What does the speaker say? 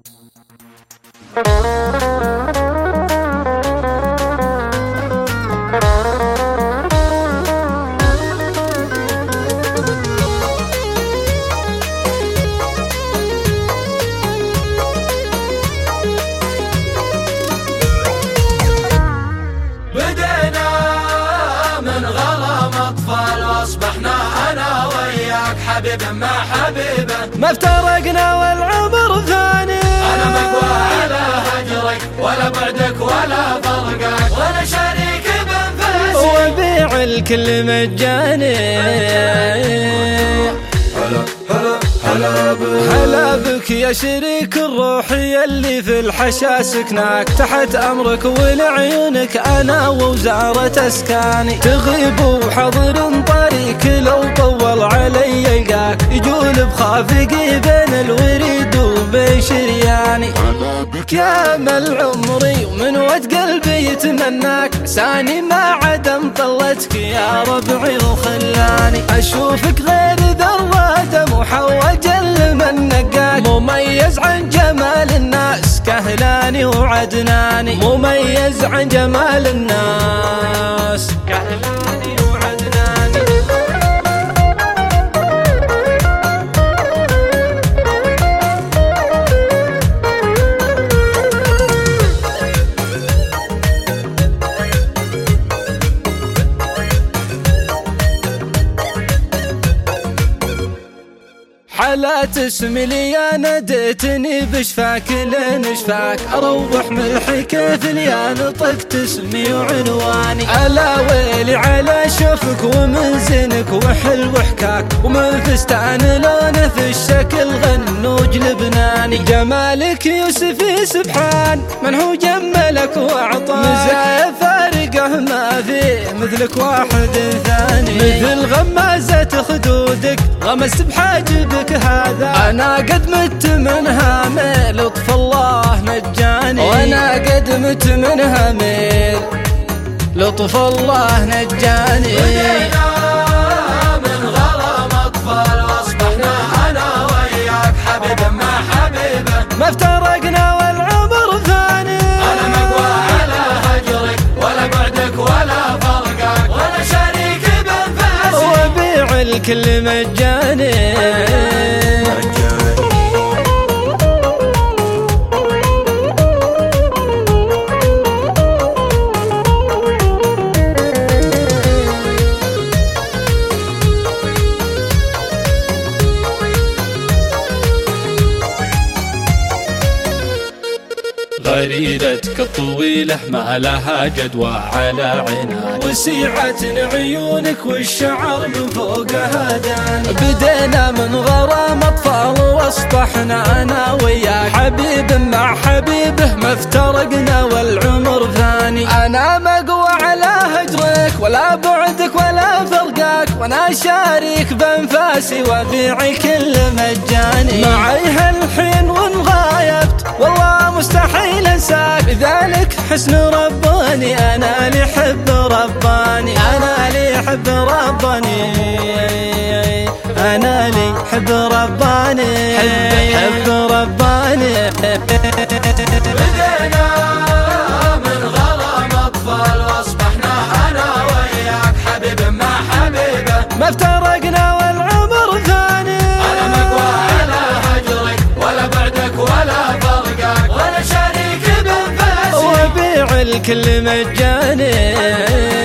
حبيب مع حبيبه ما افترقنا والعمر ثاني. أنا مقوى على هجرك ولا بعدك ولا فرقك ولا شريك بنفسي وبيع الكل مجاني. هلا بك يا شريك الروح يلي في الحشا سكناك، تحت أمرك ولعيونك أنا ووزارة أسكاني. تغيب وحضر طريق لو طول علي يلقاك، يجول بخافقي بين الوريد وبين شرياني. يا مل عمري ومن ود قلبي يتمناك، ساني ما عدم طلتك يا ربعي وخلاني. أشوفك غير ذرة دم وحوج من نقاك، مميز عن جمال الناس كهلاني وعدناني. مميز عن جمال الناس كهلاني وعدناني. حالات اسمي لي يا ناديتني بشفاك لين شفاك، اروح ملحي كيف لي نطقت اسمي وعنواني. الا ويلي على شوفك ومن زينك وحلو حكاك، ومن فستان لونه في الشكل غنوج لبناني. جمالك يوسفي سبحان من هو جملك واعطاك، مزايا فارقه ما فيه مثلك واحد ثاني. مثل غمازة خدودك غمست بحاجبك هذا، أنا قد مت من هامل لطف الله نجاني. وأنا قد مت من هامل لطف الله نجاني. بدينا من غرام أطفال واصبحنا أنا وياك حبيب مع حبيبه. ما افترقنا والعمر ثاني. أنا مقوى على هجرك ولا بعدك ولا فرقك ولا شريك بنفسي وبيع الكل مجاني. غريرتك الطويلة ما لها جدوى على عنان، وسيعة عيونك والشعر من فوقها دان. بدينا من غرام أطفال واصبحنا أنا وياك حبيب مع حبيبه. ما افترقنا والعمر ثاني. أنا مقوى على هجرك ولا بعدك ولا فرقك، وأنا شاريك بأنفاسي وبيعي كل مجاني. معي هالحين وإن غايبت والله مستحيل انساك، لذلك حسن رباني انا لي حب رباني. انا لي حب رباني. انا لي حب رباني. حب رباني. بدينا من غرام اطفال واصبحنا انا وياك حبيب مع حبيبه. ما افترقنا والعمر ثاني. انا مقوى على هجرك ولا بعدك ولا فرقك ولا شريك بنفسي وبيع الكل مجاني.